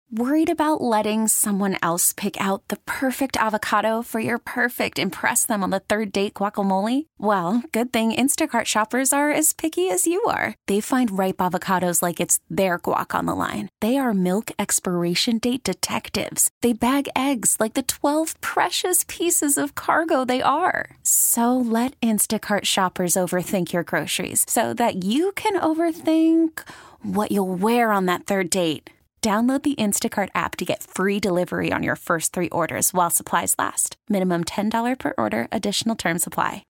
Worried about letting someone else pick out the perfect avocado for your perfect impress them on the third date guacamole? Well, good thing Instacart shoppers are as picky as you are. They find ripe avocados like it's their guac on the line. They are milk expiration date detectives. They bag eggs like the 12 precious pieces of cargo they are. So let Instacart shoppers overthink your groceries so that you can overthink what you'll wear on that third date. Download the Instacart app to get free delivery on your first 3 orders while supplies last. Minimum $10 per order. Additional terms apply.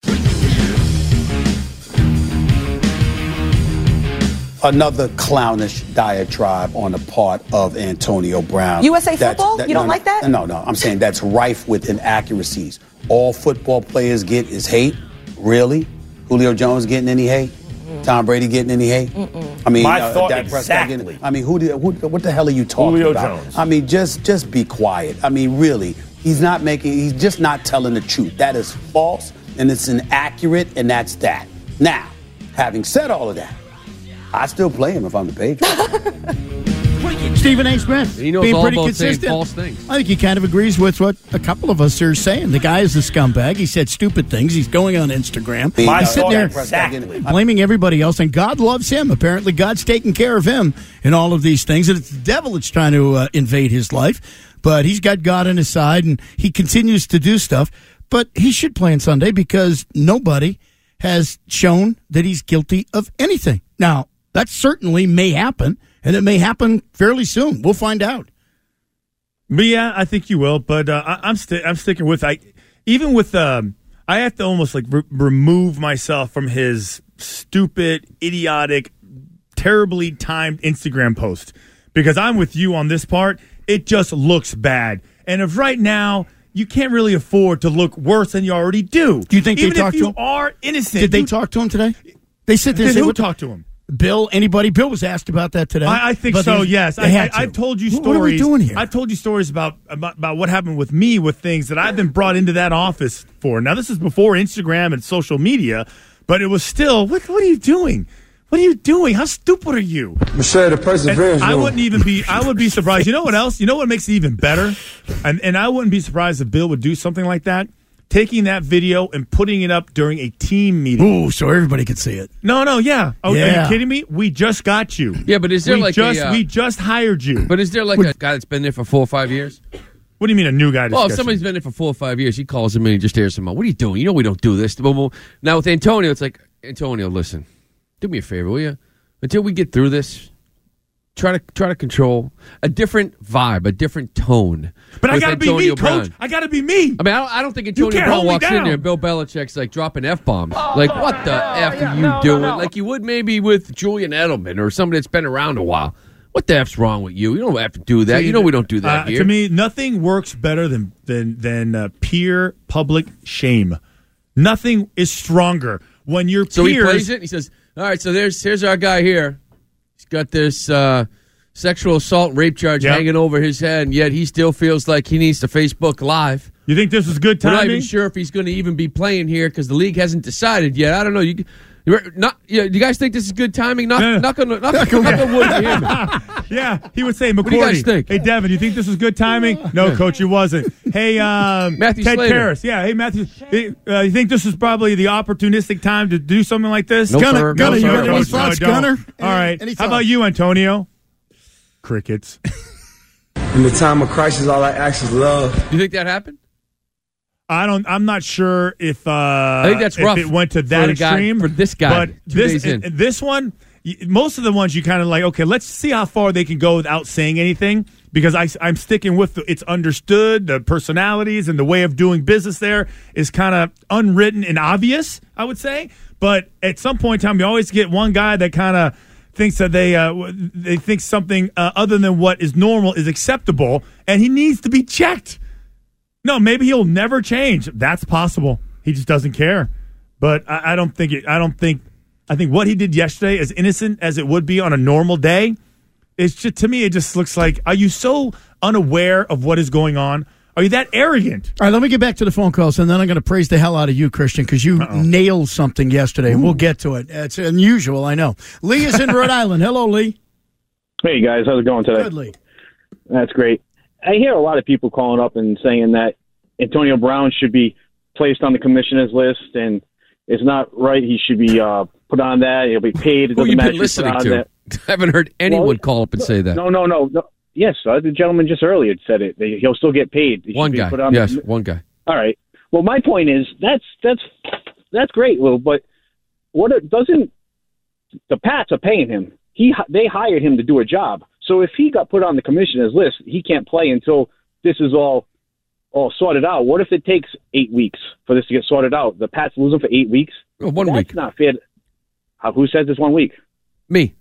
Another clownish diatribe on the part of Antonio Brown. USA football? You don't like that? No. I'm saying that's rife with inaccuracies. All football players get is hate? Really? Julio Jones getting any hate? Tom Brady getting any hate? I mean, my thought exactly. I mean, what the hell are you talking Julio about? Jones. I mean, just be quiet. I mean, really, he's just not telling the truth. That is false, and it's inaccurate, and that's that. Now, having said all of that, I still play him if I'm the Patriots. Stephen A. Smith, he knows being all pretty about consistent. saying false things. I think he kind of agrees with what a couple of us are saying. The guy is a scumbag. He said stupid things. He's going on Instagram. He's sitting there exactly. blaming everybody else, and God loves him. Apparently, God's taking care of him in all of these things, and it's the devil that's trying to invade his life. But he's got God on his side, and he continues to do stuff. But he should play on Sunday because nobody has shown that he's guilty of anything. Now, that certainly may happen. And it may happen fairly soon. We'll find out. But yeah, I think you will. But I'm sticking with. I have to almost like remove myself from his stupid, idiotic, terribly timed Instagram post because I'm with you on this part. It just looks bad, and if right now you can't really afford to look worse than you already do. Do you think even they talked if you to him? are innocent? Did they talk to him today? They sit there. Who talked to him? Bill, anybody? Bill was asked about that today. I think so, yes. I've told you stories. What are we doing here? I've told you stories about what happened with me with things that I've been brought into that office for. Now, this is before Instagram and social media, but it was still, what are you doing? What are you doing? How stupid are you? Michelle, the perseverance. I would be surprised. You know what else? You know what makes it even better? And I wouldn't be surprised if Bill would do something like that. Taking that video and putting it up during a team meeting. Ooh, so everybody could see it. No, yeah. Oh, yeah. Are you kidding me? We just got you. Yeah, but is there we just hired you. But is there like a guy that's been there for 4 or 5 years? What do you mean a new guy? Well, if somebody's been there for 4 or 5 years, he calls him and he just hears him out. What are you doing? You know we don't do this. Now with Antonio, it's like, Antonio, listen, do me a favor, will you? Until we get through this, try to control a different vibe, a different tone. But I got to be me, Coach. I got to be me. I mean, I don't think Antonio Brown walks in there and Bill Belichick's like dropping F-bombs. Like, what the F are you doing? No. Like you would maybe with Julian Edelman or somebody that's been around a while. What the F's wrong with you? You don't have to do that. You know we don't do that here. To me, nothing works better than peer public shame. Nothing is stronger when your peers... So he plays it and he says, all right, so here's our guy here. He's got this sexual assault rape charge hanging over his head, and yet he still feels like he needs to Facebook Live. You think this is good timing? We're not even sure if he's going to even be playing here because the league hasn't decided yet. I don't know. Do you guys think this is good timing? Knock on wood to him. Yeah, he would say, McCourty. What do you guys think? Hey, Devin, you think this is good timing? No, Coach, it wasn't. Hey, Matthew Ted Slater. Karras. Yeah, hey, Matthew. You think this is probably the opportunistic time to do something like this? No, sir. Gunner, you got any Coach, thoughts, no, I don't. Gunner? All right. How about you, Antonio? Crickets. In the time of crisis, all I ask is love. Do you think that happened? I'm not sure if I think that's rough if it went to that extreme for this guy. But 2 days in. this one, most of the ones you kind of like. Okay, let's see how far they can go without saying anything. Because I'm sticking with it's understood, the personalities and the way of doing business there is kind of unwritten and obvious, I would say. But at some point in time, you always get one guy that kind of thinks that they think something other than what is normal is acceptable, and he needs to be checked. No, maybe he'll never change. That's possible. He just doesn't care. But I think what he did yesterday, as innocent as it would be on a normal day, it's just, to me, it just looks like, are you so unaware of what is going on? Are you that arrogant? All right, let me get back to the phone calls, and then I'm going to praise the hell out of you, Christian, because you nailed something yesterday, and we'll get to it. It's unusual, I know. Lee is in Rhode Island. Hello, Lee. Hey, guys. How's it going today? Good, Lee. That's great. I hear a lot of people calling up and saying that Antonio Brown should be placed on the commissioner's list, and it's not right. He should be put on that. He'll be paid. It Who doesn't you matter been listening to? that. I haven't heard anyone call up and say that. No. Yes, the gentleman just earlier said it. He'll still get paid. One guy. One guy. All right. Well, my point is that's great, Lou. But doesn't the Pats are paying him? They hired him to do a job. So if he got put on the commissioner's list, he can't play until this is all sorted out. What if it takes 8 weeks for this to get sorted out? The Pats lose him for 8 weeks? Oh, 1 week. That's not fair. Who says it's 1 week? Me.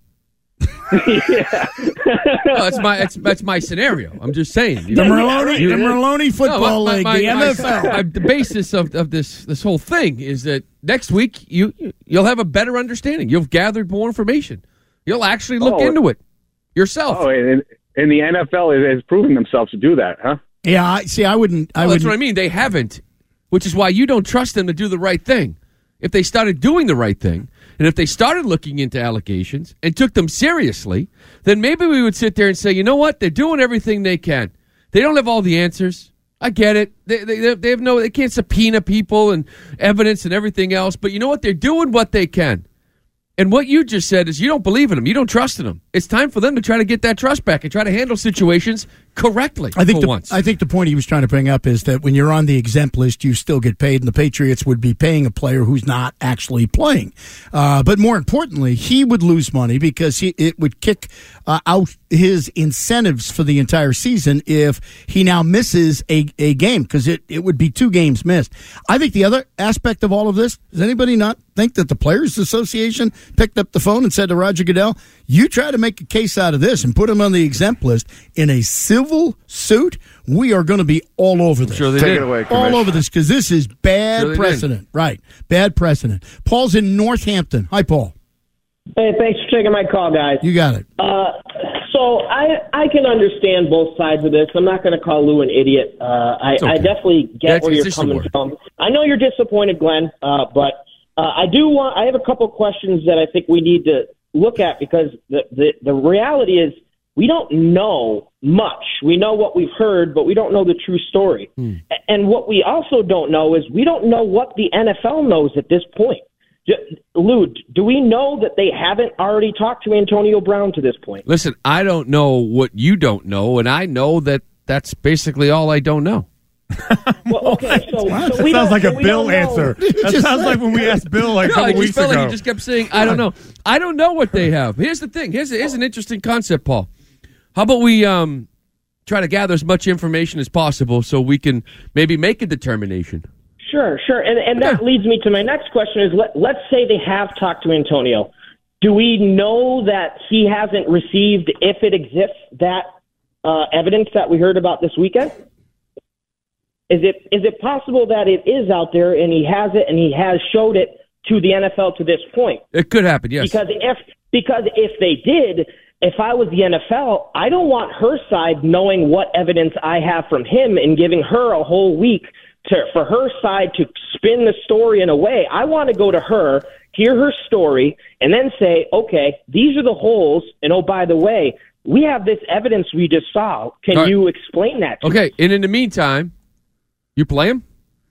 Yeah. No, that's my scenario. I'm just saying. The Merloni football league, the NFL. The basis of this whole thing is that next week you'll have a better understanding. You've gathered more information. You'll actually look into it yourself. Oh, and the NFL has proven themselves to do that, huh? Yeah, I wouldn't. That's what I mean. They haven't, which is why you don't trust them to do the right thing. If they started doing the right thing, and if they started looking into allegations and took them seriously, then maybe we would sit there and say, you know what? They're doing everything they can. They don't have all the answers. I get it. They have they can't subpoena people and evidence and everything else. But you know what? They're doing what they can. And what you just said is you don't believe in them. You don't trust in them. It's time for them to try to get that trust back and try to handle situations correctly I think the point he was trying to bring up is that when you're on the exempt list, you still get paid, and the Patriots would be paying a player who's not actually playing. But more importantly, he would lose money because it would kick out his incentives for the entire season if he now misses a game, because it would be 2 games missed. I think the other aspect of all of this, does anybody not think that the Players Association picked up the phone and said to Roger Goodell, you try to make a case out of this and put him on the exempt list in a civil suit, we are going to be all over this. Sure they Take did. it away, all over this, because this is bad precedent. Right. Bad precedent. Paul's in Northampton. Hi, Paul. Hey, thanks for taking my call, guys. You got it. So I can understand both sides of this. I'm not going to call Lou an idiot. I definitely get where you're coming from. I know you're disappointed, Glenn, but I have a couple questions that I think we need to look at, because the reality is we don't know much. We know what we've heard, but we don't know the true story. And what we also don't know is we don't know what the NFL knows at this point. Lou, do we know that they haven't already talked to Antonio Brown to this point? Listen, I don't know what you don't know, and I know that that's basically all I don't know. Well, okay, so that sounds like a Bill answer. That sounds like when we asked Bill a couple weeks ago. Like he just kept saying, I don't know. I don't know what they have. Here's the thing. Here's an interesting concept, Paul. How about we try to gather as much information as possible so we can maybe make a determination? Sure. And that leads me to my next question is, let's say they have talked to Antonio. Do we know that he hasn't received, if it exists, that evidence that we heard about this weekend? Is it possible that it is out there and he has it and he has showed it to the NFL to this point? It could happen, yes. Because if they did, if I was the NFL, I don't want her side knowing what evidence I have from him and giving her a whole week for her side to spin the story in a way. I want to go to her, hear her story, and then say, okay, these are the holes, and oh, by the way, we have this evidence we just saw. Can you explain that to me? Okay, and in the meantime, you play him?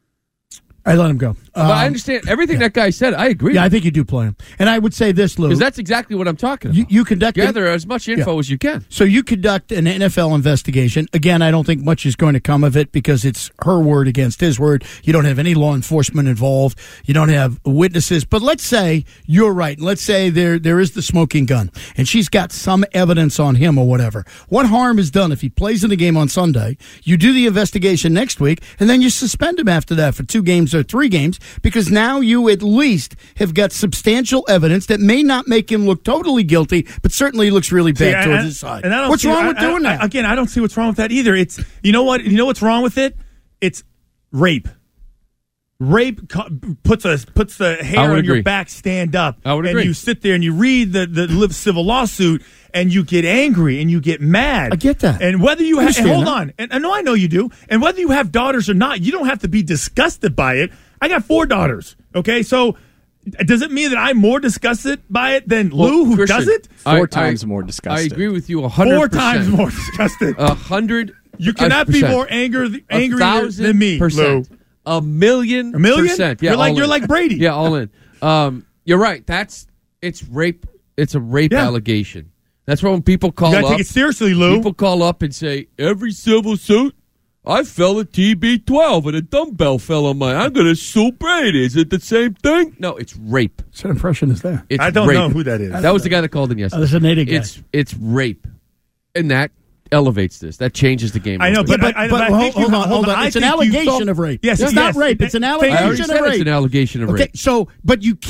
I let him go. But I understand everything that guy said. I agree. Yeah, I think you do play him. And I would say this, Lou. Because that's exactly what I'm talking about. You conduct gather as much info as you can. So you conduct an NFL investigation. Again, I don't think much is going to come of it because it's her word against his word. You don't have any law enforcement involved. You don't have witnesses. But let's say you're right. Let's say there is the smoking gun, and she's got some evidence on him or whatever. What harm is done if he plays in the game on Sunday? You do the investigation next week, and then you suspend him after that for 2 games or 3 games, because now you at least have got substantial evidence that may not make him look totally guilty, but certainly looks really bad towards his side. And what's wrong with doing that? Again, I don't see what's wrong with that either. It's you know what's wrong with it? It's rape. Rape puts the hair on your back stand up. I would agree. And you sit there and you read the civil lawsuit and you get angry and you get mad. I get that. And whether you have hold on, and I know you do. And whether you have daughters or not, you don't have to be disgusted by it. I got 4 daughters. Okay, so does it mean that I'm more disgusted by it than Lou, who Christian, does it? Four times more disgusted. I agree with you 100%. 4 times more disgusted. 100. You cannot be more angrier than me, Lou. A million? Percent. Yeah, you're like Brady. Yeah, all in. You're right. It's rape. It's a rape allegation. That's when people call up. You gotta take it seriously, Lou. People call up and say, every civil suit, I fell a TB12 and a dumbbell fell on mine. I'm going to sue Brady. Is it the same thing? No, it's rape. What impression is that? I don't know who that is. That was the guy that called in yesterday. That's a native guy. It's rape. And that elevates this. That changes the game. I know, but hold on. It's an allegation of rape. Yes, it's not rape. It's an allegation of rape. It's an allegation of rape. Okay, so, but you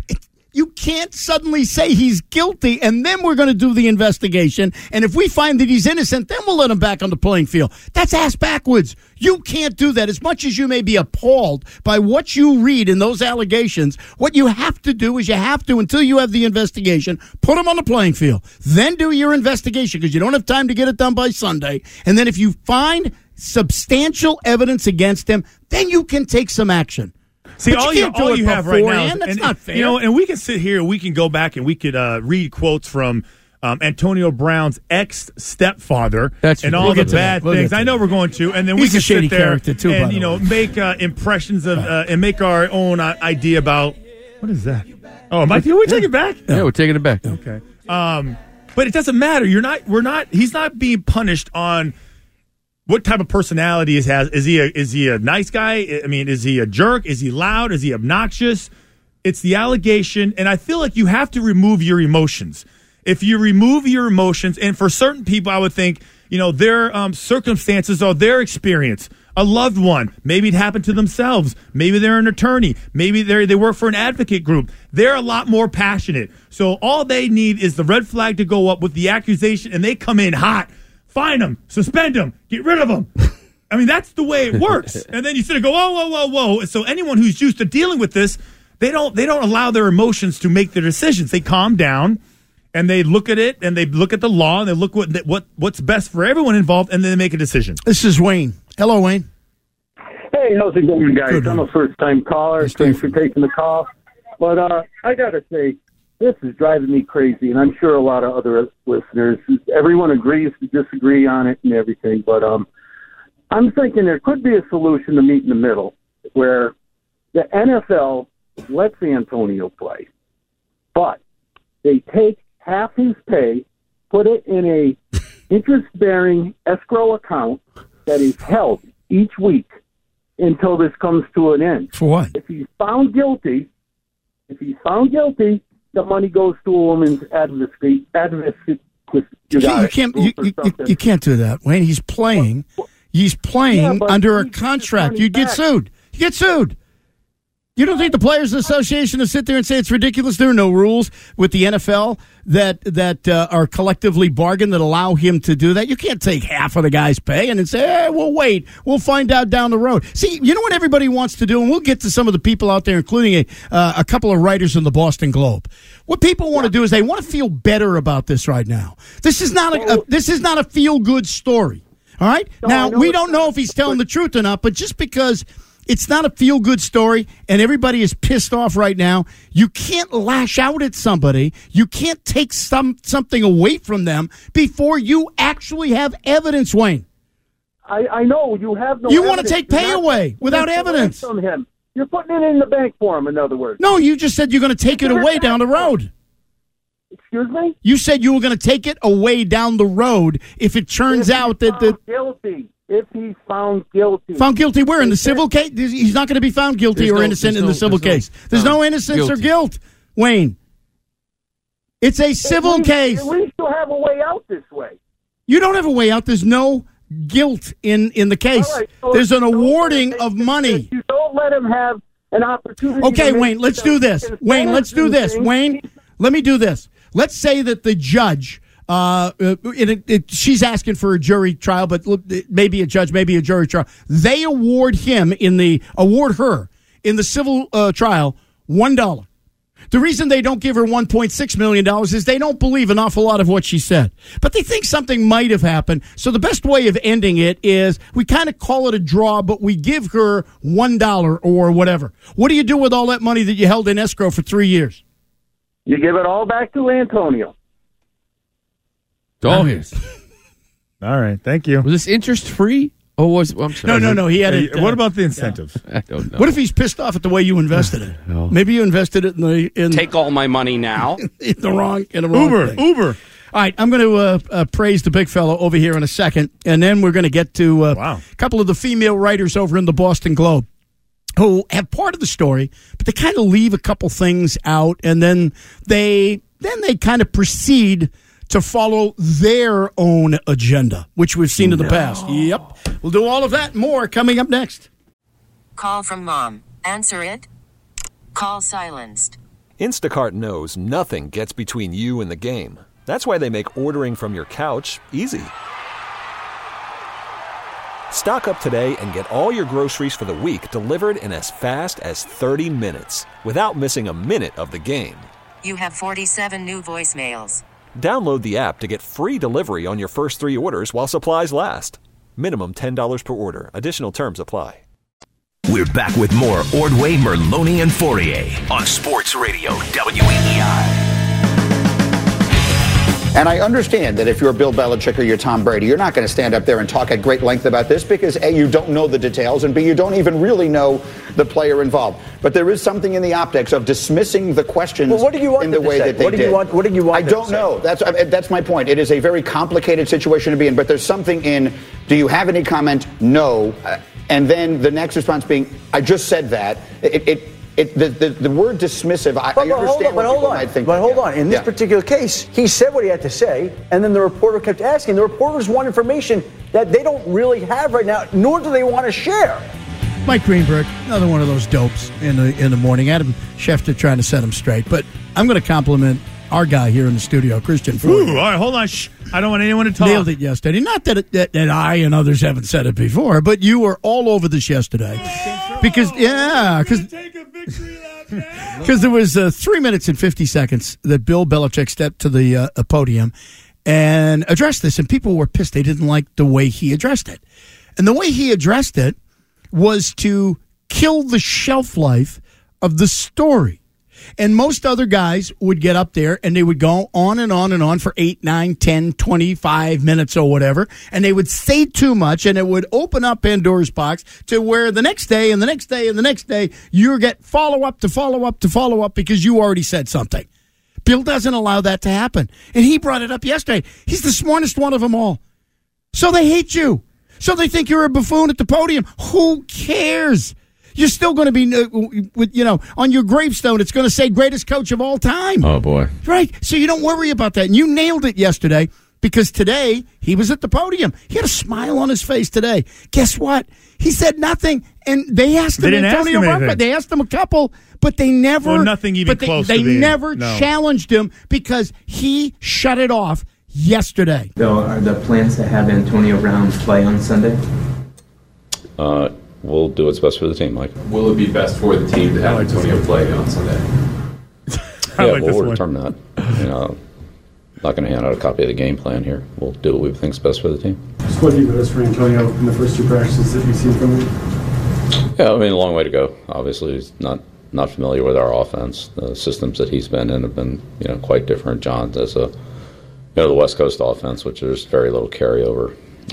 can't suddenly say he's guilty, and then we're going to do the investigation. And if we find that he's innocent, then we'll let him back on the playing field. That's ass backwards. You can't do that. As much as you may be appalled by what you read in those allegations, what you have to do is until you have the investigation, put him on the playing field. Then do your investigation, because you don't have time to get it done by Sunday. And then if you find substantial evidence against him, then you can take some action. See, all you have right now, that's not fair. And we can sit here, we can go back and we could read quotes from Antonio Brown's ex-stepfather and all the bad things. I know we're going to, and then we can sit there too, and make impressions of and make our own idea about what is that? Oh, are we taking it back? Yeah, we're taking it back. Okay, but it doesn't matter. He's not being punished on what type of personality he has. Is he a nice guy? I mean, is he a jerk? Is he loud? Is he obnoxious? It's the allegation, and I feel like you have to remove your emotions. If you remove your emotions, and for certain people, I would think, their circumstances or their experience, a loved one, maybe it happened to themselves, maybe they're an attorney, maybe they work for an advocate group. They're a lot more passionate. So all they need is the red flag to go up with the accusation, and they come in hot. Fine them, suspend them, get rid of them. I mean, that's the way it works. And then you sort of go, whoa. So anyone who's used to dealing with this, they don't allow their emotions to make their decisions. They calm down and they look at it and they look at the law and they look what's best for everyone involved, and then they make a decision. This is Wayne. Hello, Wayne. Hey, how's it going, guys? Good. I'm a first-time caller. Thanks for taking the call. But I got to say, this is driving me crazy, and I'm sure a lot of other listeners, everyone agrees to disagree on it and everything, but I'm thinking there could be a solution to meet in the middle where the NFL lets Antonio play, but they take half his pay, put it in a interest-bearing escrow account that is held each week until this comes to an end. For what? If he's found guilty, the money goes to a woman's advocacy. You can't do that, Wayne. He's playing. He's playing under a contract. You'd get sued. You get sued. You don't think the Players Association will sit there and say it's ridiculous? There are no rules with the NFL that are collectively bargained that allow him to do that. You can't take half of the guy's pay and then say, hey, we'll wait. We'll find out down the road. See, you know what everybody wants to do? And we'll get to some of the people out there, including a couple of writers in the Boston Globe. What people want to do is they want to feel better about this right now. This is not a feel-good story. All right? Now, we don't know if he's telling the truth or not, but just because it's not a feel-good story, and everybody is pissed off right now. You can't lash out at somebody. You can't take something away from them before you actually have evidence, Wayne. I know. You have no You evidence. want to take pay away without evidence. From him. You're putting it in the bank for him, in other words. No, you just said you're going to take it away down the road. Excuse me? You said you were going to take it away down the road if it turns out that guilty. If he's found guilty. Found guilty where? In the civil case? He's not going to be found guilty or innocent in the civil case. There's no innocence or guilt, Wayne. It's a civil case. At least you'll have a way out this way. You don't have a way out. There's no guilt in the case. Right, so there's an awarding of money. You don't let him have an opportunity. Okay, Wayne, let's do this. Wayne, let's do this. Wayne, let me do this. Let's say that the judge... she's asking for a jury trial, but maybe a judge, maybe a jury trial. They award her in the civil trial $1. The reason they don't give her $1.6 million is they don't believe an awful lot of what she said. But they think something might have happened. So the best way of ending it is we kind of call it a draw, but we give her $1 or whatever. What do you do with all that money that you held in escrow for 3 years? You give it all back to Antonio. Oh, yes. All right. Thank you. Was this interest-free? Oh, I'm sorry. No. He had it. What about the incentives? I don't know. What if he's pissed off at the way you invested it? No. Maybe you invested it in Take all my money now. in the wrong thing. Uber. All right, I'm going to praise the big fellow over here in a second, and then we're going to get to a couple of the female writers over in the Boston Globe who have part of the story, but they kind of leave a couple things out, and then they kind of proceed to follow their own agenda, which we've seen in the past. Yep. We'll do all of that and more coming up next. Call from mom. Answer it. Call silenced. Instacart knows nothing gets between you and the game. That's why they make ordering from your couch easy. Stock up today and get all your groceries for the week delivered in as fast as 30 minutes without missing a minute of the game. You have 47 new voicemails. Download the app to get free delivery on your first 3 orders while supplies last. Minimum $10 per order. Additional terms apply. We're back with more Ordway, Merloni, and Fourier on Sports Radio WEEI. And I understand that if you're Bill Belichick or you're Tom Brady, you're not going to stand up there and talk at great length about this because, A, you don't know the details, and B, you don't even really know the player involved. But there is something in the optics of dismissing the questions in the way that they did. What did you want? I don't know. That's my point. It is a very complicated situation to be in, but there's something in, do you have any comment? No. And then the next response being, I just said that. The word dismissive, I understand what people might think. But hold on. In this particular case, he said what he had to say, and then the reporter kept asking. The reporters want information that they don't really have right now, nor do they want to share. Mike Greenberg, another one of those dopes in the morning. Adam Schefter trying to set him straight. But I'm going to compliment our guy here in the studio, Christian Fourier. All right, hold on. Shh. I don't want anyone to talk. Nailed it yesterday. Not that I and others haven't said it before, but you were all over this yesterday. Because there was 3 minutes and 50 seconds that Bill Belichick stepped to the podium and addressed this, and people were pissed. They didn't like the way he addressed it. And the way he addressed it was to kill the shelf life of the story. And most other guys would get up there and they would go on and on and on for 8, 9, 10, 25 minutes or whatever. And they would say too much and it would open up Pandora's box to where the next day and the next day and the next day you get follow up to follow up to follow up because you already said something. Bill doesn't allow that to happen. And he brought it up yesterday. He's the smartest one of them all. So they hate you. So they think you're a buffoon at the podium. Who cares? You're still going to be, on your gravestone, it's going to say greatest coach of all time. Oh, boy. Right. So you don't worry about that. And you nailed it yesterday because today he was at the podium. He had a smile on his face today. Guess what? He said nothing. And they asked him, Antonio Brown, they asked him a couple, but they never. Well, nothing even close to They never challenged him because he shut it off yesterday. So are the plans to have Antonio Brown play on Sunday? We'll do what's best for the team, Mike. Will it be best for the team to have Antonio play on Sunday? We'll determine that. Not going to hand out a copy of the game plan here. We'll do what we think is best for the team. Just what do you notice for Antonio in the first 2 practices that you've seen from him? Yeah, a long way to go. Obviously, he's not familiar with our offense. The systems that he's been in have been quite different. John does the West Coast offense, which there's very little carryover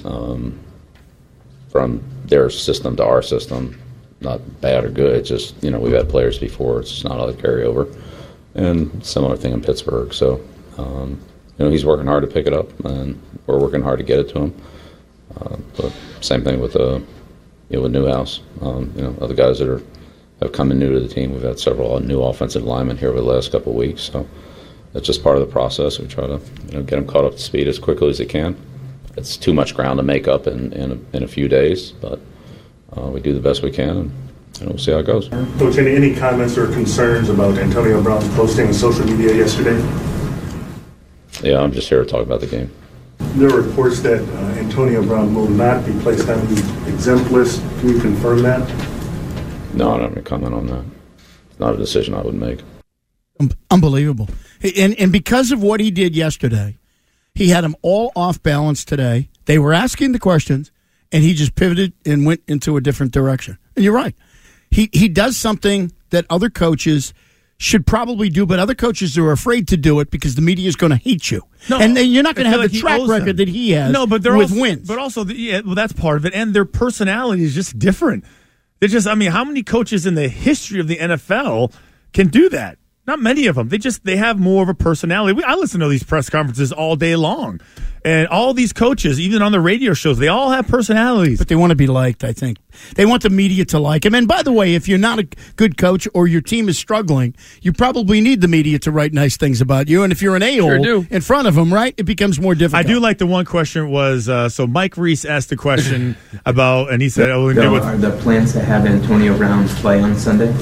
from their system to our system. Not bad or good, it's just, we've had players before, it's just not all the carryover. And similar thing in Pittsburgh. So, he's working hard to pick it up, and we're working hard to get it to him. But same thing with with Newhouse. Other guys that have come in new to the team. We've had several new offensive linemen here over the last couple of weeks. So that's just part of the process. We try to get them caught up to speed as quickly as they can. It's too much ground to make up in a few days, but we do the best we can, and we'll see how it goes. Coach, any comments or concerns about Antonio Brown's posting on social media yesterday? Yeah, I'm just here to talk about the game. There are reports that Antonio Brown will not be placed on the exempt list. Can you confirm that? No, I'm not going to comment on that. It's not a decision I would make. Unbelievable. And because of what he did yesterday, he had them all off balance today. They were asking the questions, and he just pivoted and went into a different direction. And you're right. He does something that other coaches should probably do, but other coaches are afraid to do it because the media is going to hate you. No, and then you're not going to have the track record that he has with wins. But also, that's part of it, and their personality is just different. They're just, how many coaches in the history of the NFL can do that? Not many of them. They have more of a personality. I listen to these press conferences all day long. And all these coaches, even on the radio shows, they all have personalities. But they want to be liked, I think. They want the media to like them. And by the way, if you're not a good coach or your team is struggling, you probably need the media to write nice things about you. And if you're an a-hole in front of them, right, it becomes more difficult. I do like the one question was, so Mike Reese asked the question about, and he said, are the plans to have Antonio Brown play on Sunday?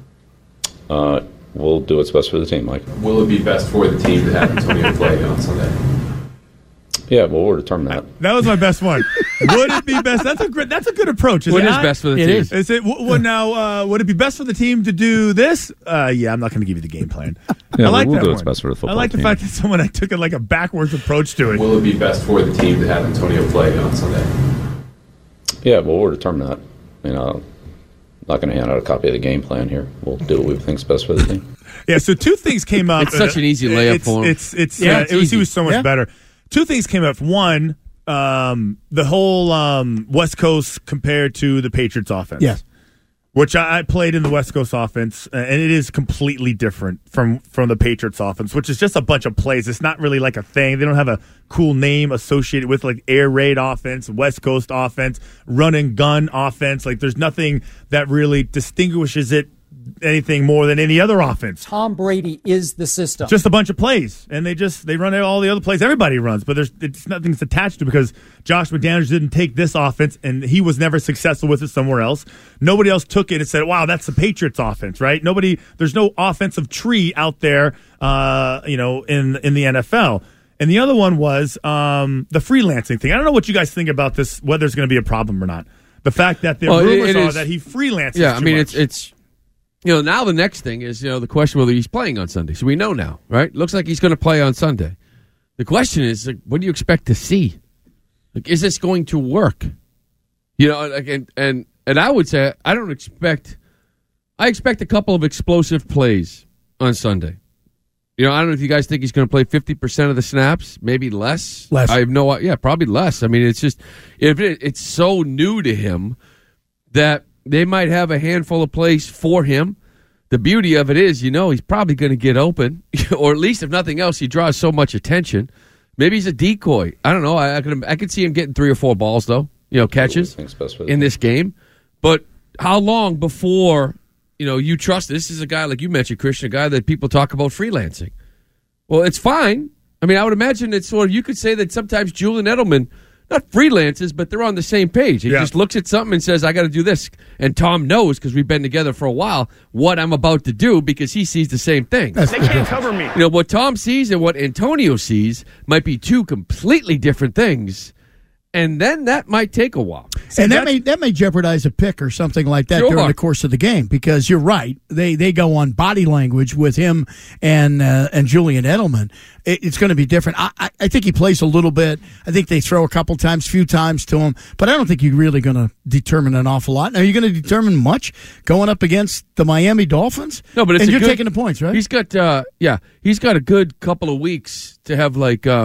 We'll do what's best for the team, Mike. Will it be best for the team to have Antonio play on Sunday? Yeah, well, we'll determine that. That was my best one. Would it be best? That's a good approach. What is best for the team? Is it? Now, would it be best for the team to do this? Yeah, I'm not going to give you the game plan. Yeah, I like we'll that do one. what's best for the football I like the team. fact that I took it like a backwards approach to it. Will it be best for the team to have Antonio play on Sunday? Yeah, well, we'll determine that. I'm not going to hand out a copy of the game plan here. We'll do what we think's best for the team. Yeah, so two things came up. It's such an easy layup for him. He was so much better. Two things came up. One, the whole West Coast compared to the Patriots offense. Yes. Which I played in the West Coast offense, and it is completely different from the Patriots offense, which is just a bunch of plays. It's not really like a thing. They don't have a cool name associated with like air raid offense, West Coast offense, run and gun offense. Like there's nothing that really distinguishes it anything more than any other offense. Tom Brady is the system. Just a bunch of plays, and they run all the other plays everybody runs, but it's nothing's attached to because Josh McDaniels didn't take this offense, and he was never successful with it somewhere else. Nobody else took it and said, "Wow, that's the Patriots offense," right? There's no offensive tree out there, in the NFL. And the other one was the freelancing thing. I don't know what you guys think about this, whether it's going to be a problem or not. The fact that the rumors are that he freelances. Yeah, too much. it's. Now the next thing is, the question whether he's playing on Sunday. So we know now, right? Looks like he's going to play on Sunday. The question is, what do you expect to see? Is this going to work? And I would say I expect a couple of explosive plays on Sunday. I don't know if you guys think he's going to play 50% of the snaps, maybe less. I have no idea. Yeah, probably less. It's just it's so new to him that they might have a handful of plays for him. The beauty of it is, he's probably going to get open, or at least if nothing else, he draws so much attention. Maybe he's a decoy. I don't know. I could see him getting 3 or 4 balls though, catches in this game. But how long before you trust this is a guy like you mentioned, Christian, a guy that people talk about freelancing? Well, it's fine. I would imagine it's sort of, you could say that sometimes Julian Edelman. Not freelances, but they're on the same page. He just looks at something and says, I got to do this. And Tom knows, because we've been together for a while, what I'm about to do because he sees the same thing. They can't cover me. What Tom sees and what Antonio sees might be two completely different things. And then that might take a while. And that may jeopardize a pick or something like that during the course of the game, because you're right. They go on body language with him and Julian Edelman. It's going to be different. I think he plays a little bit. I think they throw a few times to him, but I don't think you're really going to determine an awful lot. Are you going to determine much going up against the Miami Dolphins? No, but you're taking the points, right? He's got he's got a good couple of weeks to have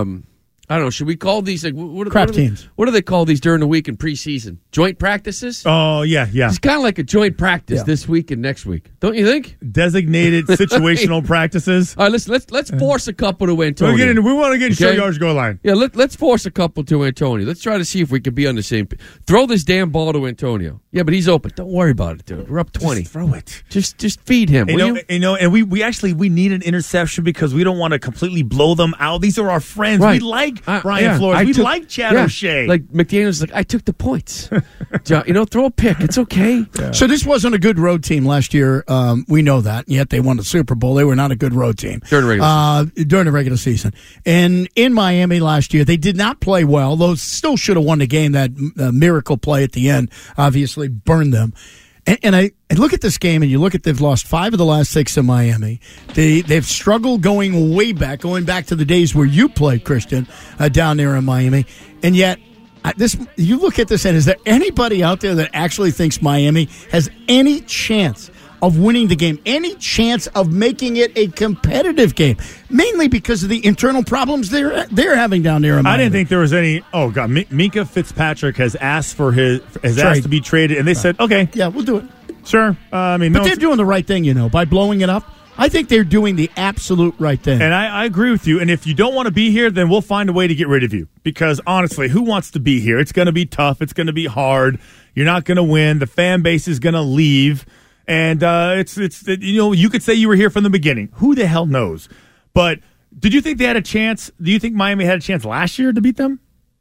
I don't know. Should we call these crap teams? What do they call these during the week in preseason? Joint practices? Oh yeah. It's kind of like a joint practice this week and next week, don't you think? Designated situational practices. All right, let's force a couple to Antonio. We want to get show yards goal line. Yeah, let's force a couple to Antonio. Let's try to see if we can be on the same. Throw this damn ball to Antonio. Yeah, but he's open. Don't worry about it, dude. We're up 20. Just throw it. Just feed him. And we need an interception because we don't want to completely blow them out. These are our friends. Right. We like Brian Flores. We like Chad O'Shea. Like McDaniel's like, I took the points. Throw a pick. It's okay. Yeah. So this wasn't a good road team last year. We know that. Yet they won the Super Bowl. They were not a good road team during the regular season. And in Miami last year, they did not play well. Though still should have won the game. That miracle play at the end obviously burned them. And I look at this game, and you look at they've lost 5 of the last 6 in Miami. They've struggled going back to the days where you played, Christian, down there in Miami. And yet, you look at this, and is there anybody out there that actually thinks Miami has any chance of winning the game, any chance of making it a competitive game, mainly because of the internal problems they're having down there in Miami? I didn't think there was any. Oh God, Minkah Fitzpatrick has asked asked to be traded, and they said, okay, yeah, we'll do it. Sure. But they're doing the right thing, by blowing it up. I think they're doing the absolute right thing. And I agree with you. And if you don't want to be here, then we'll find a way to get rid of you. Because honestly, who wants to be here? It's going to be tough. It's going to be hard. You're not going to win. The fan base is going to leave. And you could say you were here from the beginning. Who the hell knows? But did you think they had a chance? Do you think Miami had a chance last year to beat them?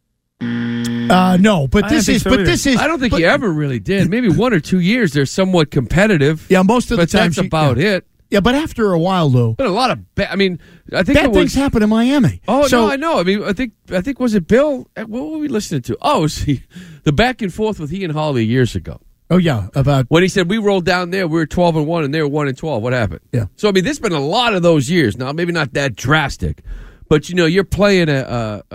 No, but this is. I don't think you ever really did. Maybe 1 or 2 years they're somewhat competitive. Yeah, most of the time that's about it. Yeah, but after a while, though, but a lot of I think bad things happen in Miami. Oh no, I know. I mean, I think was it Bill? What were we listening to? Oh, the back and forth with he and Holly years ago. Oh yeah, about when he said we rolled down there, we were 12-1, and they were 1-12. What happened? Yeah. So I mean, there's been a lot of those years now. Maybe not that drastic, but you're playing a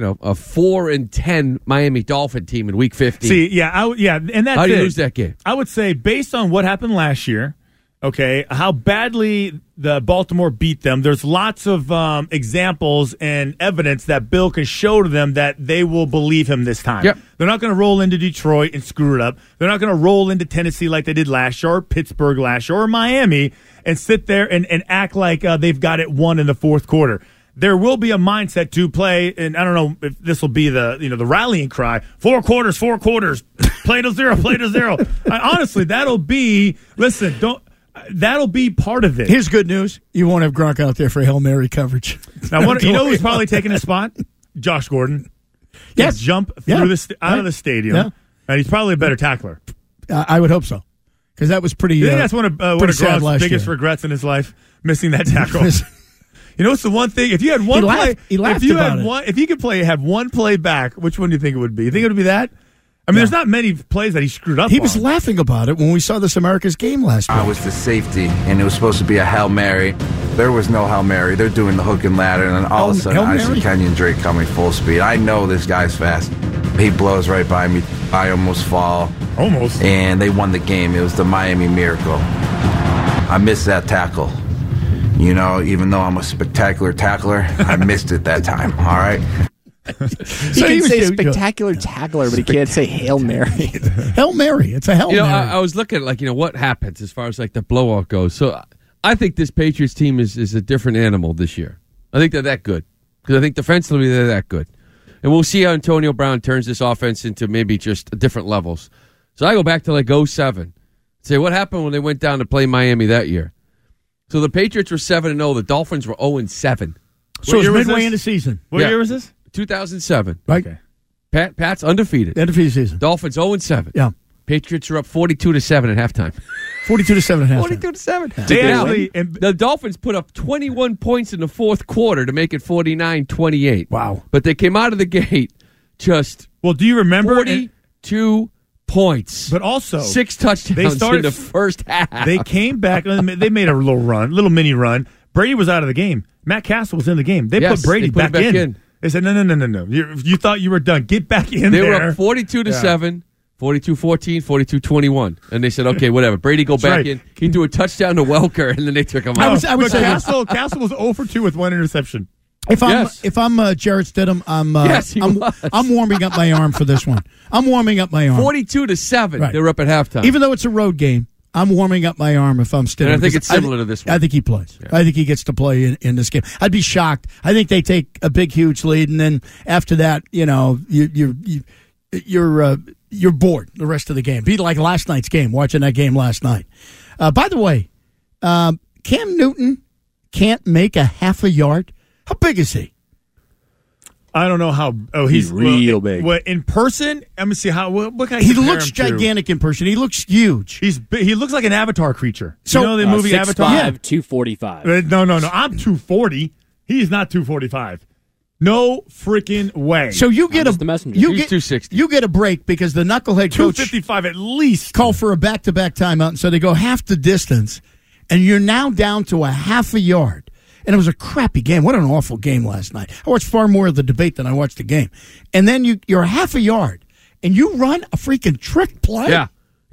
4-10 Miami Dolphin team in Week 15. See, and that's how do you lose that game? I would say based on what happened last year. Okay, how badly the Baltimore beat them. There's lots of examples and evidence that Bill can show to them that they will believe him this time. Yep. They're not going to roll into Detroit and screw it up. They're not going to roll into Tennessee like they did last year, or Pittsburgh last year, or Miami, and sit there and act like they've got it won in the fourth quarter. There will be a mindset to play, and I don't know if this will be the rallying cry. 4 quarters, play to zero. Honestly, that'll be. Listen, don't. That'll be part of it. Here's good news. You won't have Gronk out there for Hail Mary coverage. Now, you know who's probably taking his spot? Josh Gordon. Yes. Jump through out of the stadium. And he's probably a better tackler. I would hope so. Because that was pretty. You think that's one of Gronk's biggest regrets in his life? Missing that tackle. You know, it's the one thing. If you had one play, if you could have one play back, which one do you think it would be? You think it would be that? I mean, there's not many plays that he screwed up. He was laughing about it when we saw this America's game last week. I was the safety, and it was supposed to be a Hail Mary. There was no Hail Mary. They're doing the hook and ladder, and then all of a sudden I see Kenyon Drake coming full speed. I know this guy's fast. He blows right by me. I almost fall. Almost. And they won the game. It was the Miami Miracle. I missed that tackle. Even though I'm a spectacular tackler, I missed it that time. All right? He can say spectacular tackler, but he can't say Hail Mary. Hail Mary. It's a Hail Mary. I was looking at what happens as far as the blowout goes. So I think this Patriots team is a different animal this year. I think they're that good because I think defensively they're that good, and we'll see how Antonio Brown turns this offense into maybe just different levels. So I go back to 2007. Say what happened when they went down to play Miami that year. So the Patriots were 7-0. The Dolphins were 0-7. So it was midway in the season. What year was this? 2007. Right. Okay. Pat's undefeated. Undefeated season. Dolphins 0-7. Yeah. Patriots are up 42-7 at halftime. 42-7 at halftime. 42-7. The Dolphins put up 21 points in the fourth quarter to make it 49-28. Wow. But they came out of the gate just do you remember 42 points. But also 6 touchdowns in the first half. They came back. They made a little mini run. Brady was out of the game. Matt Castle was in the game. They put Brady back in. They said, no. You thought you were done. Get back in there. They were up 42-7, 42-14, 42-21. And they said, okay, whatever. Brady go back in. He threw a touchdown to Welker, and then they took him out. I would say Castle was 0 for 2 with 1 interception. If I'm Jarrett Stidham, I'm warming up my arm for this one. I'm warming up my arm. 42-7. Right. They're up at halftime. Even though it's a road game, I'm warming up my arm if I'm Stidham. And I think it's similar to this one. I think he plays. Yeah. I think he gets to play in this game. I'd be shocked. I think they take a big, huge lead, and then after that, you're bored the rest of the game. Be like last night's game, watching that game last night. By the way, Cam Newton can't make a half a yard. How big is he? I don't know how. Oh, he's real big. What in person? Let me see how. What can I He looks gigantic in person. He looks huge. He looks like an Avatar creature. So the movie 6'5", Avatar. 245. No. I'm 240. He's not 245. No freaking way. So you get the messenger. You He's get 260. You get a break because the knucklehead coach 255 at least called for a back-to-back timeout, and so they go half the distance, and you're now down to a half a yard. And it was a crappy game. What an awful game last night. I watched far more of the debate than I watched the game. And then you're a half a yard, and you run a freaking trick play. Yeah.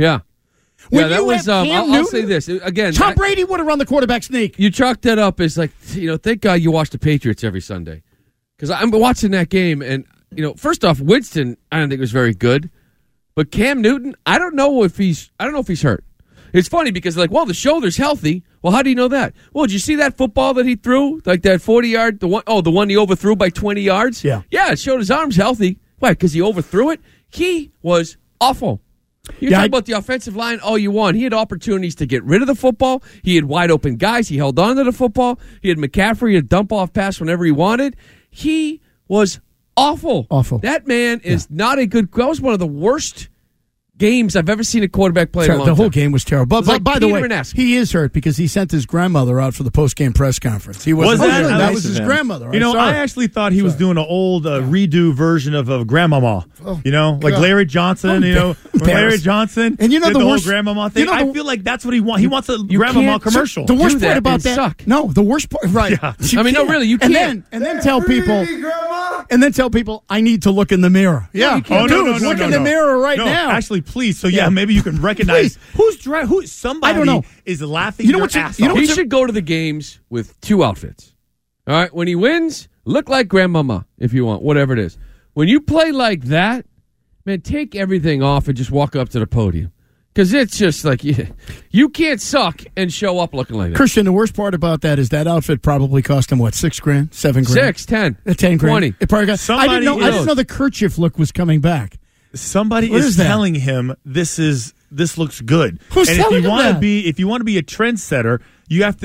When that you was. have Cam I'll Newton, say this again. Tom Brady would have run the quarterback sneak. You chalk that up as like, thank God you watch the Patriots every Sunday, because I'm watching that game, and first off, Winston, I don't think was very good, but Cam Newton, I don't know if he's hurt. It's funny because the shoulder's healthy. Well, how do you know that? Well, did you see that football that he threw, like that 40-yard, the one he overthrew by 20 yards? Yeah, it showed his arm's healthy. Why? Because he overthrew it. He was awful. You talk about the offensive line all you want. He had opportunities to get rid of the football. He had wide open guys. He held on to the football. He had McCaffrey to dump off pass whenever he wanted. He was awful. Awful. That man is not a good. That was one of the worst games I've ever seen a quarterback play in a long time. The whole game was terrible. But by the way, Peterman-esque. he is hurt because he sent his grandmother out for the post-game press conference. He Was that? That was his grandmother. I actually thought he was doing an old redo version of Grandmama. Like Larry Johnson. Larry Johnson. And did the whole worst Grandmama thing. I feel like that's what he wants. He wants a Grandmama commercial. The worst part about that. Suck. No, the worst part. Right. Yeah. No, really, you can't. And then tell people. And then tell people I need to look in the mirror. Yeah. Look in the mirror right now. Actually, please. So maybe you can recognize who somebody I don't know. is laughing your ass off. He should go to the games with two outfits. All right, when he wins, look like Grandmama if you want, whatever it is. When you play like that, man, take everything off and just walk up to the podium. Because it's just like, you can't suck and show up looking like that. Christian, the worst part about that is that outfit probably cost him, what, $6,000, $7,000? 6, 10. 10 grand. 20. It probably got, I didn't know the kerchief look was coming back. Somebody is telling him this looks good. Who's and telling him that? If you want to be a trendsetter, you have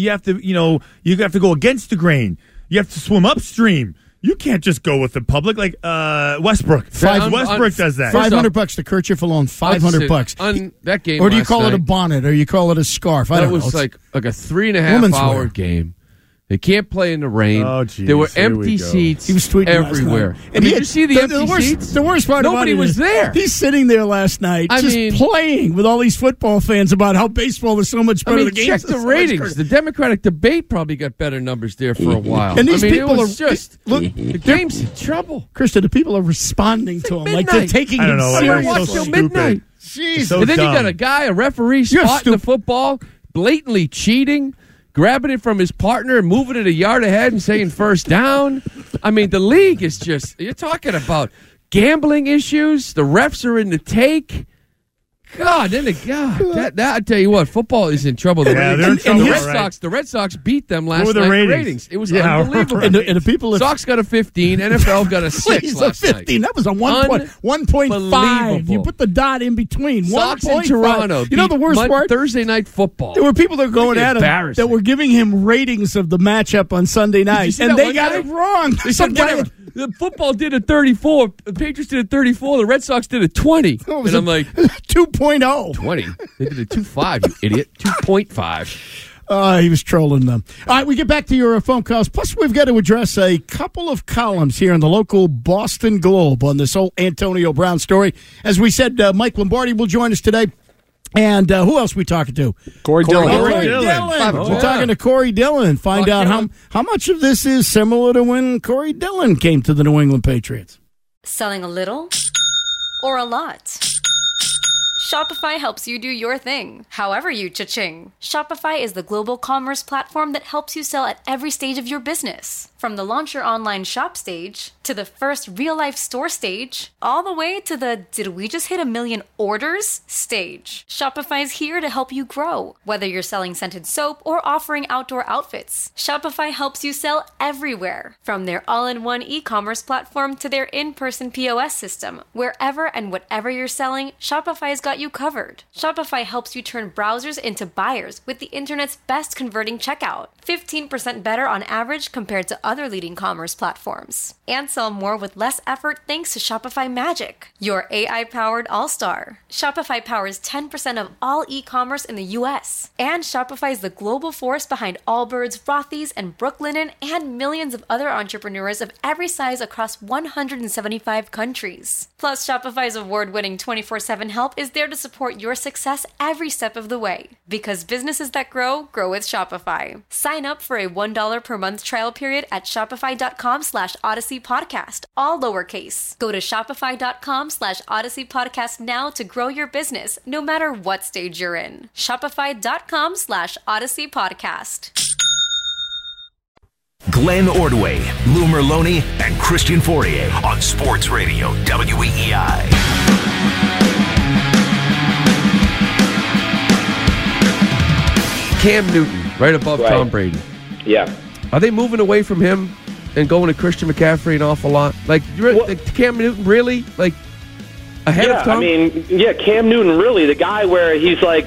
to go against the grain. You have to swim upstream. You can't just go with the public like Westbrook. Westbrook does that. $500 the kerchief alone. $500 on that game. Or do you call it a bonnet? Or you call it a scarf? I don't know. It was like a 3.5 hour game. They can't play in the rain. Oh, geez, there were empty seats he was tweeting everywhere. And did you see the empty seats? The worst part Nobody about it was is there. He's sitting there last night playing with all these football fans about how baseball is so much better. The check the ratings. The Democratic debate probably got better numbers there for a while. And these people the game's in trouble. Krista, the people are responding to him midnight. like they're taking him seriously. So till midnight. Jeez. And then you got a referee spotting the football, blatantly cheating, grabbing it from his partner and moving it a yard ahead and saying first down. I mean, the league is just, you're talking about gambling issues. The refs are in the take. God, I tell you what, football is in trouble. They're in trouble. The Red Sox beat them last night. The ratings. It was unbelievable. Right. And the people Sox got a 15, NFL got a 6 last 15. night. That was a 1.5. You put the dot in between. Sox in Toronto. You know the worst part? Thursday night football. There were people that were going at him that were giving him ratings of the matchup on Sunday night, and they got it wrong. They said, whatever. The football did a 34. The Patriots did a 34. The Red Sox did a 20. And I'm like, 2.0. 20. They did a 2.5, you idiot. 2.5. He was trolling them. All right, we get back to your phone calls. Plus, we've got to address a couple of columns here in the local Boston Globe on this whole Antonio Brown story. As we said, Mike Lombardi will join us today. And who else we talking to? Corey Dillon. Corey Dillon. We're talking to Corey Dillon. Find out how much of this is similar to when Corey Dillon came to the New England Patriots. Selling a little or a lot? Shopify helps you do your thing, however you cha-ching. Shopify is the global commerce platform that helps you sell at every stage of your business. From the launch your online shop stage, to the first real-life store stage, all the way to the did we just hit 1 million orders stage. Shopify is here to help you grow. Whether you're selling scented soap or offering outdoor outfits, Shopify helps you sell everywhere. From their all-in-one e-commerce platform to their in-person POS system, wherever and whatever you're selling, Shopify's got got you covered. Shopify helps you turn browsers into buyers with the internet's best converting checkout. 15% better on average compared to other leading commerce platforms. And sell more with less effort thanks to Shopify Magic, your AI-powered all-star. Shopify powers 10% of all e-commerce in the U.S. And Shopify is the global force behind Allbirds, Rothy's, and Brooklinen, and millions of other entrepreneurs of every size across 175 countries. Plus, Shopify's award-winning 24/7 help is there to support your success every step of the way. Because businesses that grow with Shopify. Sign up for a $1 per month trial period at shopify.com/Odyssey Podcast, all lowercase. Go to shopify.com/Odyssey Podcast now to grow your business, no matter what stage you're in. Shopify.com/Odyssey Podcast. Glenn Ordway, Lou Merloni, and Christian Fourier on Sports Radio WEEI. Cam Newton, right above Tom Brady. Yeah. Are they moving away from him and going to Christian McCaffrey an awful lot? Like Cam Newton, really? Like, ahead of Tom? I mean, Cam Newton, really, the guy where he's this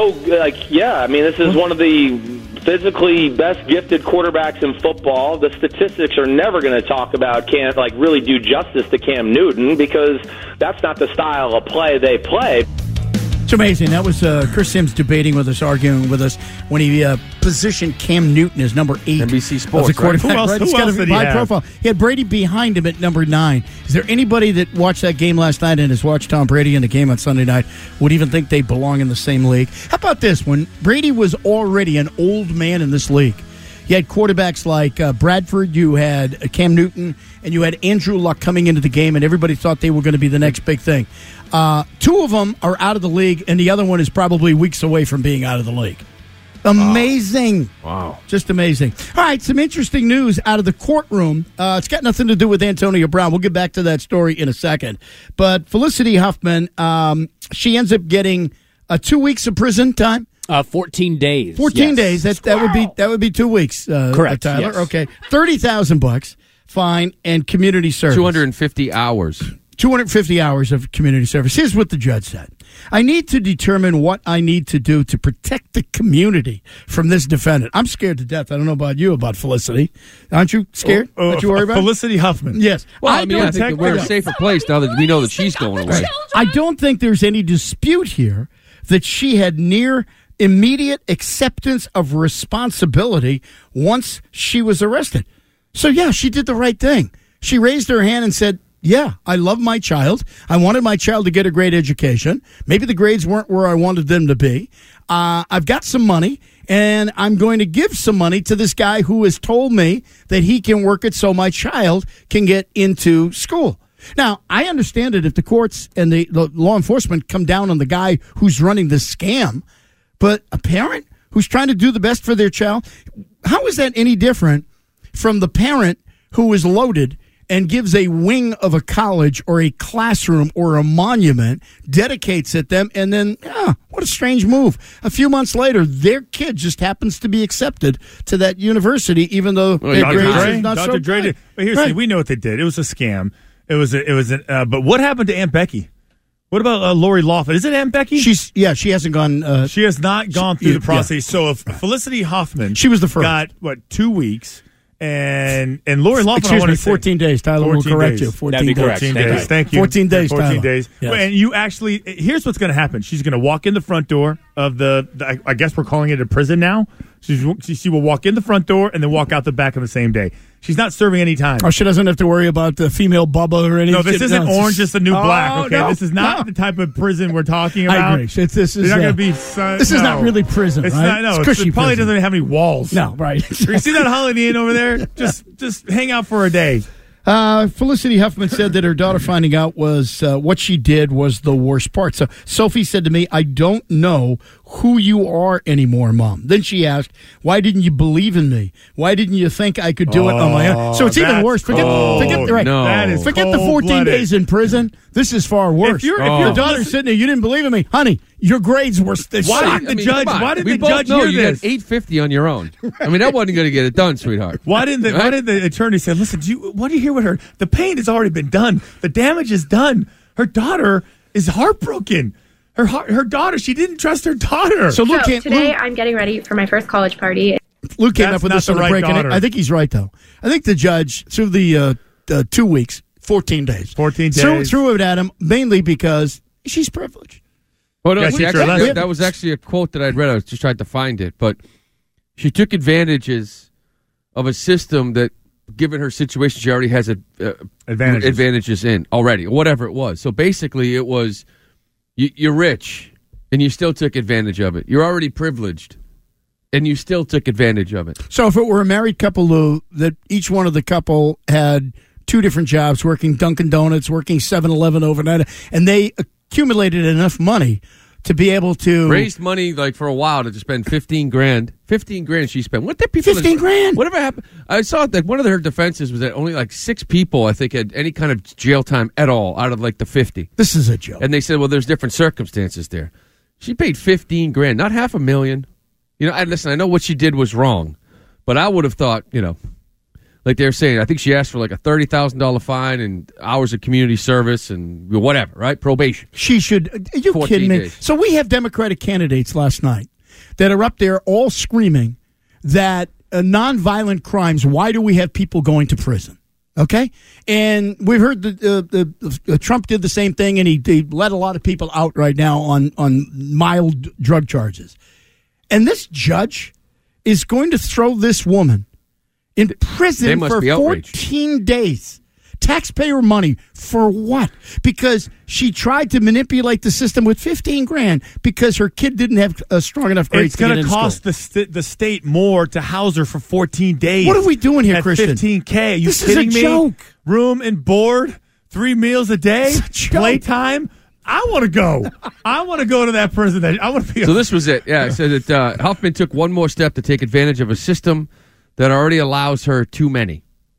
is one of the physically best gifted quarterbacks in football. The statistics are never going to talk about really do justice to Cam Newton because that's not the style of play they play. It's amazing. That was Chris Sims debating with us, arguing with us when he positioned Cam Newton as number 8. NBC Sports. Of the quarterback. Who else did he have? Profile. He had Brady behind him at number 9. Is there anybody that watched that game last night and has watched Tom Brady in the game on Sunday night would even think they belong in the same league? How about this? When Brady was already an old man in this league, you had quarterbacks like Bradford, you had Cam Newton, and you had Andrew Luck coming into the game, and everybody thought they were going to be the next big thing. 2 of them are out of the league, and the other one is probably weeks away from being out of the league. Amazing. Wow. Just amazing. All right, some interesting news out of the courtroom. It's got nothing to do with Antonio Brown. We'll get back to that story in a second. But Felicity Huffman, she ends up getting 2 weeks of prison time. 14 days. 14 days. That would be 2 weeks. Correct, Tyler. yes. Okay. $30,000 fine and community service. 250 hours. 250 hours of community service. Here's what the judge said. I need to determine what I need to do to protect the community from this defendant. I'm scared to death. I don't know about you, about Felicity. Aren't you scared? Aren't you worried about Felicity Huffman? Yes. Well, I think we're in a safer place now that we know that she's going away. I don't think there's any dispute here that she had near immediate acceptance of responsibility once she was arrested. So, yeah, she did the right thing. She raised her hand and said, yeah, I love my child. I wanted my child to get a great education. Maybe the grades weren't where I wanted them to be. I've got some money, and I'm going to give some money to this guy who has told me that he can work it so my child can get into school. Now, I understand it if the courts and the law enforcement come down on the guy who's running the scam, but a parent who's trying to do the best for their child, how is that any different from the parent who is loaded and gives a wing of a college or a classroom or a monument, dedicates it them, and then, what a strange move. A few months later, their kid just happens to be accepted to that university, even though their grades is not so good. But here's the thing, we know what they did. It was a scam. But what happened to Aunt Becky? What about Lori Loughlin? Is it Aunt Becky? She hasn't gone. She has not gone through the process. Yeah. So if Felicity Huffman, she was the first. Got 2 weeks. And Lori Loughlin, excuse me, 14 days. Tyler will correct you. 14 days. 14 days. Thank you. 14 days. 14 days. Yes. And you actually, here's what's going to happen. She's going to walk in the front door of I guess we're calling it a prison now. She will walk in the front door and then walk out the back on the same day. She's not serving any time. Oh, she doesn't have to worry about the female Bubba or anything. No, this isn't Orange is the New Black. Okay, this is not the type of prison we're talking about. I agree. This is not going to be. This is not really prison. It's right? not. No, it's cushy. It probably prison. doesn't have any walls. No, right. You see that Holiday Inn over there? Just hang out for a day. Felicity Huffman said that her daughter finding out was what she did was the worst part. So Sophie said to me, I don't know who you are anymore, Mom. Then she asked, why didn't you believe in me? Why didn't you think I could do it on my own? So it's even worse. Forget the 14 days in prison. This is far worse. If your daughter's sitting there, you didn't believe in me. Honey, your grades were Why did the judge hear you this? Got 850 on your own. I mean, that wasn't going to get it done, sweetheart. Why didn't the attorney say, listen, what do you hear with her? The pain has already been done. The damage is done. Her daughter is heartbroken. Her daughter. She didn't trust her daughter. So today I'm getting ready for my first college party. Luke came up with this on the break, and I think he's right, though. I think the judge, through the 2 weeks, 14 days. 14 days. Threw it at him, mainly because she's privileged. Well, no, that was actually a quote that I'd read. I was just trying to find it. But she took advantages of a system that, given her situation, she already has advantages in already, whatever it was. So basically it was, you're rich, and you still took advantage of it. You're already privileged, and you still took advantage of it. So if it were a married couple, Lou, that each one of the couple had 2 different jobs, working Dunkin' Donuts, working 7-Eleven overnight, and they accumulated enough money to be able to raised money like for a while to spend $15,000. $15,000 she spent. What did people? $15,000. Whatever happened? I saw that one of her defenses was that only like 6 people, I think, had any kind of jail time at all out of like the 50. This is a joke. And they said, well, there's different circumstances there. She paid $15,000, not $500,000. You know, listen, I know what she did was wrong, but I would have thought, you know, like they're saying, I think she asked for like a $30,000 fine and hours of community service and whatever, right? Probation. She should. Are you kidding me? Days. So we have Democratic candidates last night that are up there all screaming that nonviolent crimes, why do we have people going to prison? Okay? And we've heard that Trump did the same thing, and he let a lot of people out right now on mild drug charges. And this judge is going to throw this woman in prison for 14 days. Taxpayer money for what? Because she tried to manipulate the system with $15,000 because her kid didn't have a strong enough grades. It's going to cost the state more to house her for 14 days. What are we doing here, at Christian? $15,000. You this kidding is a me? Joke. Room and board, 3 meals a day, playtime. I want to go. I want to go to that prison. I want to be. So this was it. Yeah, it said that Huffman took one more step to take advantage of a system that already allows her too many.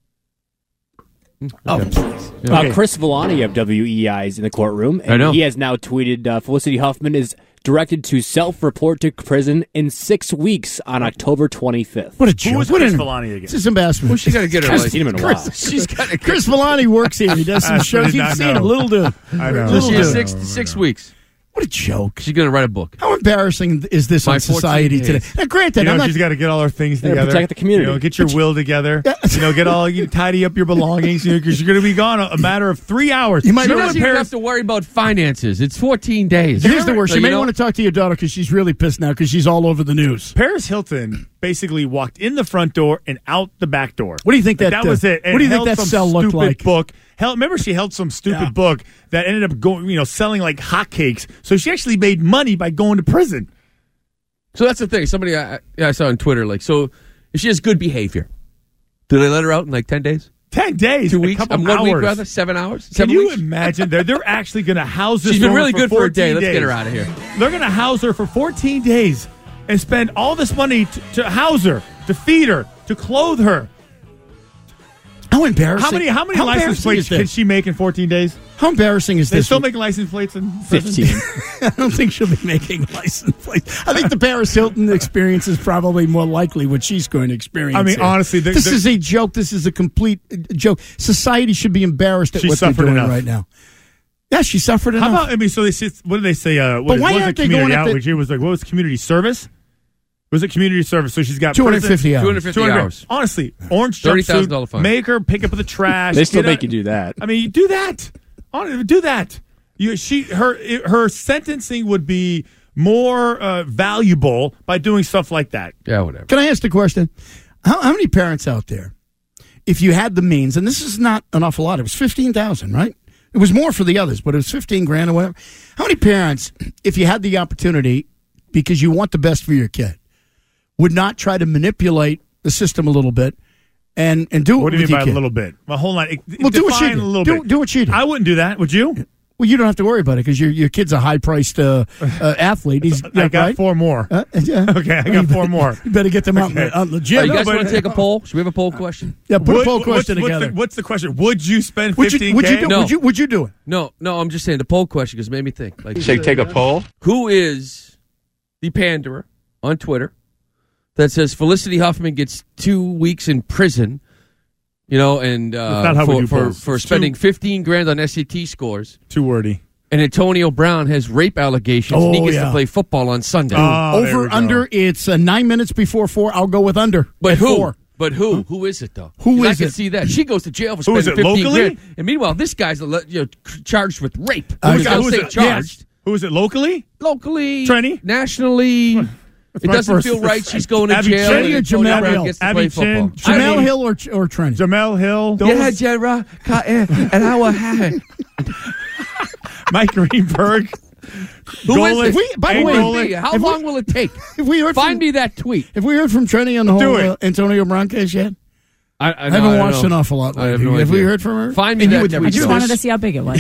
Okay. Chris Villani of WEI is in the courtroom, and he has now tweeted Felicity Huffman is directed to self-report to prison in 6 weeks on October 25th. What a joke. Who was Chris Villani again? This is embarrassment. Well, she got to get her license. Seen him in a while. She's got to Chris Villani works here. He does some shows. You've seen him. Little dude. I know. So she has 6 weeks. What a joke. She's going to write a book. How embarrassing is this on society today? Now, granted, she's got to get all her things together. Protect the community. Get your will together. Tidy up your belongings because you're going to be gone a matter of 3 hours. You might not even have to worry about finances. It's 14 days. Here's the worst. You may want to talk to your daughter because she's really pissed now because she's all over the news. Paris Hilton basically walked in the front door and out the back door. What do you think that was it? What do you think that cell looked like? Book. Remember, she held some stupid book that ended up going, selling like hotcakes. So she actually made money by going to prison. So that's the thing. Somebody I saw on Twitter, so if she has good behavior, do they let her out in 10 days? 10 days, 2 weeks, 1 week rather, 7 hours. Can you imagine? They're actually going to house this. She's been really good for a day. Days. Let's get her out of here. They're going to house her for 14 days and spend all this money to house her, to feed her, to clothe her. How embarrassing! How many license plates can she make in 14 days? How embarrassing is this? They still make license plates in 15. I don't think she'll be making license plates. I think the Paris Hilton experience is probably more likely what she's going to experience. I mean, honestly, this is a joke. This is a complete joke. Society should be embarrassed at what they're doing right now. Yeah, she suffered enough. How about? So what did they say? But why aren't they going outreach? It was what was community service? Was it community service? So she's got 250 hours. 250 hours. Honestly, orange $30,000 fine. Make her pick up the trash. They still make you do that. I mean, you do that. Do that. Her sentencing would be more valuable by doing stuff like that. Yeah, whatever. Can I ask the question? How many parents out there, if you had the means, and this is not an awful lot, it was $15,000, right? It was more for the others, but it was $15,000 or whatever. How many parents, if you had the opportunity, because you want the best for your kid, would not try to manipulate the system a little bit and do it? What do you mean by kid? a little bit? Well, hold on. Well, do what she did. A little bit. Do what she did. I wouldn't do that. Would you? Well, you don't have to worry about it because your kid's a high-priced athlete. I got 4 more. Yeah. Okay, I got 4 more. You better get them out on the gym. You guys want to take a poll? Should we have a poll question? Yeah, put a poll question together. What's the question? Would you spend $15,000? Would you do it? No, I'm just saying the poll question because it made me think. Take a poll? Who is the panderer on Twitter that says Felicity Huffman gets 2 weeks in prison, and for spending $15,000 on SAT scores? Too wordy. and Antonio Brown has rape allegations, and he gets to play football on Sunday. Over, under, it's 9 minutes before 4. I'll go with under. But who? 4. But who? Who is it, though? Who is I can it? see that. She goes to jail for Who is spending it, 15 locally? grand. And meanwhile, this guy's charged with rape. Who is it? Charged. Yes. Who is it, locally? Locally. Trenny? Nationally. It doesn't feel right. She's going to jail. Trenny or Jamel Hill? Jamel Hill or Trenny? Jamel Hill. Yeah, Gerard. And I will have it. Mike Greenberg. Who is it? By the way, how long will it take? Find me that tweet. Have we heard from Trenny on the whole Antonio Brown case yet? I haven't watched an awful lot lately. Have we heard from her? Find me that tweet. I just wanted to see how big it was.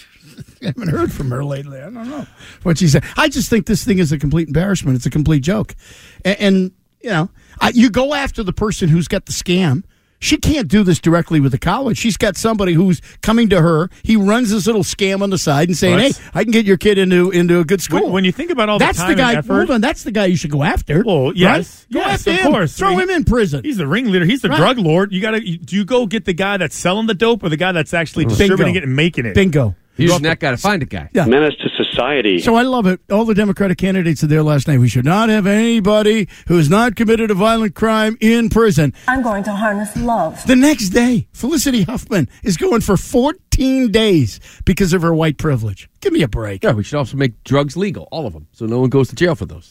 I haven't heard from her lately. I don't know what she said. I just think this thing is a complete embarrassment. It's a complete joke. And you know, you go after the person who's got the scam. She can't do this directly with the college. She's got somebody who's coming to her. He runs this little scam on the side and saying, "Hey, I can get your kid into a good school." When you think about all that's the time guy. and effort, hold on, that's the guy you should go after. Well, yes, right? Go after of him. course. Throw him in prison. He's the ringleader. He's the drug lord. Do you go get the guy that's selling the dope or the guy that's actually distributing it and making it? Bingo. Using that guy to find a guy. Yeah. Menace to society. So I love it. All the Democratic candidates are there last night. We should not have anybody who has not committed a violent crime in prison. I'm going to harness love. The next day, Felicity Huffman is going for 14 days because of her white privilege. Give me a break. Yeah, we should also make drugs legal, all of them, so no one goes to jail for those.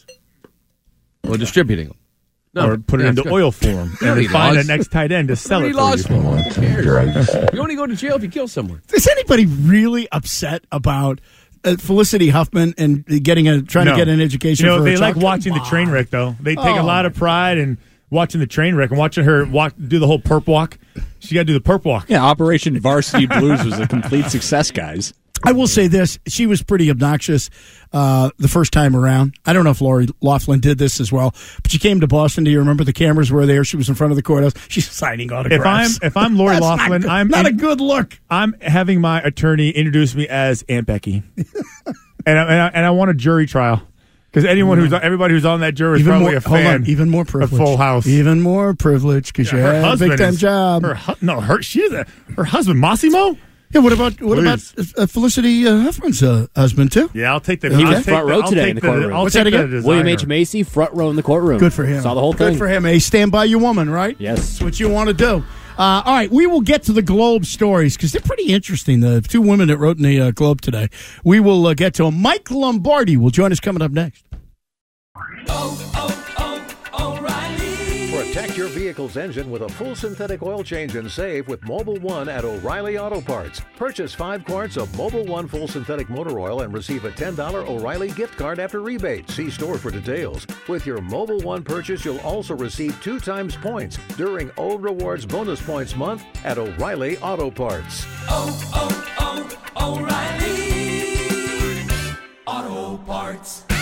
Or distributing them. No, or put it into oil form and then find the next tight end to sell it for you. Who cares? You only go to jail if you kill someone. Is anybody really upset about Felicity Huffman and trying to get an education? You know, for they her like child? watching the train wreck, though. They take a lot of pride in watching the train wreck and watching her do the whole perp walk. She got to do the perp walk. Yeah, Operation Varsity Blues was a complete success, guys. I will say this. She was pretty obnoxious the first time around. I don't know if Lori Loughlin did this as well, but she came to Boston. Do you remember the cameras were there? She was in front of the courthouse. She's signing autographs. If I'm Lori Loughlin, I'm not a good look. I'm having my attorney introduce me as Aunt Becky, and I want a jury trial. Because everybody who's on that jury is probably a fan. Even more privilege. Of Full House. Even more privilege because you have a big time job. Her husband Massimo. Yeah, what about Felicity Huffman's husband too? Yeah, I'll take the. He was front row today in the courtroom. What's that again? William H. Macy, front row in the courtroom. Good for him. Saw the whole thing. Good for him. Hey, stand by your woman, right? Yes, that's what you want to do. All right, we will get to the Globe stories because they're pretty interesting. The two women that wrote in the Globe today. We will get to them. Mike Lombardi will join us coming up next. Protect your vehicle's engine with a full synthetic oil change and save with Mobil 1 at O'Reilly Auto Parts. Purchase 5 quarts of Mobil 1 full synthetic motor oil and receive a $10 O'Reilly gift card after rebate. See store for details. With your Mobil 1 purchase, you'll also receive 2 times points during O Rewards Bonus Points Month at O'Reilly Auto Parts. O'Reilly Auto Parts.